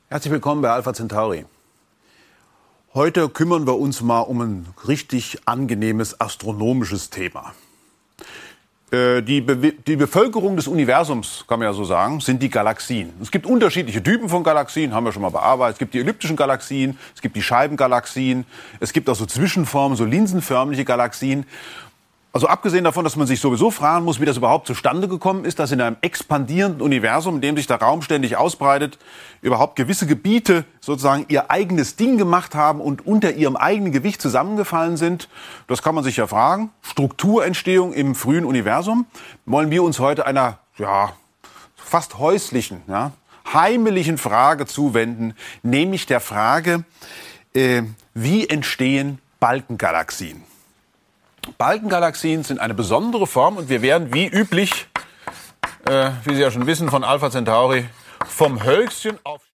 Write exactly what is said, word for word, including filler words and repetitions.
Herzlich willkommen bei Alpha Centauri. Heute kümmern wir uns mal um ein richtig angenehmes astronomisches Thema. Äh, die, Be- die Bevölkerung des Universums, kann man ja so sagen, sind die Galaxien. Es gibt unterschiedliche Typen von Galaxien, haben wir schon mal bearbeitet. Es gibt die elliptischen Galaxien, es gibt die Scheibengalaxien, es gibt auch so Zwischenformen, so linsenförmige Galaxien. Also abgesehen davon, dass man sich sowieso fragen muss, wie das überhaupt zustande gekommen ist, dass in einem expandierenden Universum, in dem sich der Raum ständig ausbreitet, überhaupt gewisse Gebiete sozusagen ihr eigenes Ding gemacht haben und unter ihrem eigenen Gewicht zusammengefallen sind. Das kann man sich ja fragen. Strukturentstehung im frühen Universum. Wollen wir uns heute einer, ja, fast häuslichen, ja, heimlichen Frage zuwenden, nämlich der Frage, äh, wie entstehen Balkengalaxien? Balkengalaxien sind eine besondere Form und wir werden wie üblich, äh, wie Sie ja schon wissen, von Alpha Centauri vom Hölzchen auf